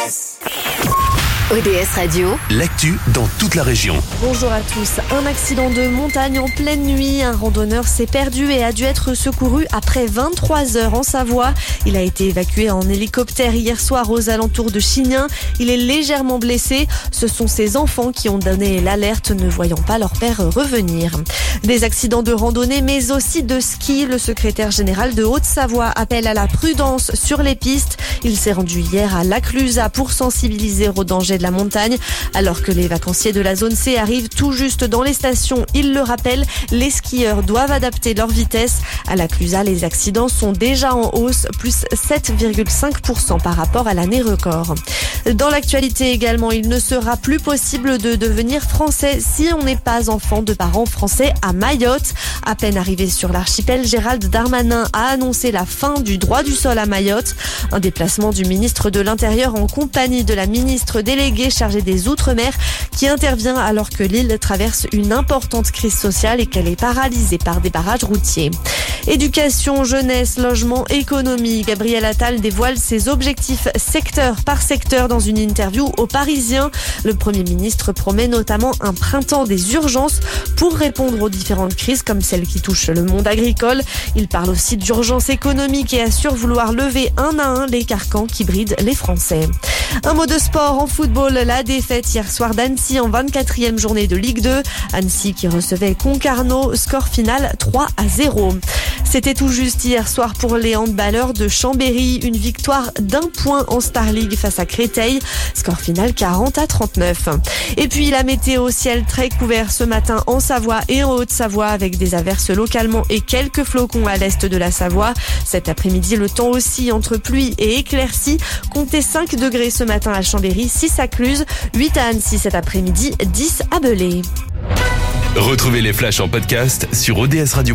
ODS Radio, l'actu dans toute la région. Bonjour à tous. Un accident de montagne en pleine nuit. Un randonneur s'est perdu et a dû être secouru après 23 heures en Savoie. Il a été évacué en hélicoptère hier soir aux alentours de Chignin. Il est légèrement blessé. Ce sont ses enfants qui ont donné l'alerte, ne voyant pas leur père revenir. Des accidents de randonnée mais aussi de ski. Le secrétaire général de Haute-Savoie appelle à la prudence sur les pistes. Il s'est rendu hier à Laclusa pour sensibiliser au danger de la montagne. Alors que les vacanciers de la zone C arrivent tout juste dans les stations, il le rappelle, les skieurs doivent adapter leur vitesse. À Laclusa, les accidents sont déjà en hausse, plus 7,5% par rapport à l'année record. Dans l'actualité également, il ne sera plus possible de devenir français si on n'est pas enfant de parents français à Mayotte. À peine arrivé sur l'archipel, Gérald Darmanin a annoncé la fin du droit du sol à Mayotte. Un déplacement du ministre de l'Intérieur en compagnie de la ministre déléguée chargée des Outre-mer qui intervient alors que l'île traverse une importante crise sociale et qu'elle est paralysée par des barrages routiers. Éducation, jeunesse, logement, économie. Gabriel Attal dévoile ses objectifs secteur par secteur dans une interview aux Parisiens. Le Premier ministre promet notamment un printemps des urgences pour répondre aux différentes crises comme celle qui touche le monde agricole. Il parle aussi d'urgence économique et assure vouloir lever un à un les carcans qui brident les Français. Un mot de sport en football, la défaite hier soir d'Annecy en 24e journée de Ligue 2. Annecy qui recevait Concarneau, score final 3-0. C'était tout juste hier soir pour les handballeurs de Chambéry, une victoire d'1 point en Star League face à Créteil, score final 40-39. Et puis la météo, ciel très couvert ce matin en Savoie et en Haute-Savoie avec des averses localement et quelques flocons à l'est de la Savoie. Cet après-midi, le temps aussi entre pluie et éclaircies. Comptez 5 degrés ce matin à Chambéry, 6 à Cluse, 8 à Annecy cet après-midi, 10 à Belay. Retrouvez les flashs en podcast sur odsradio.com.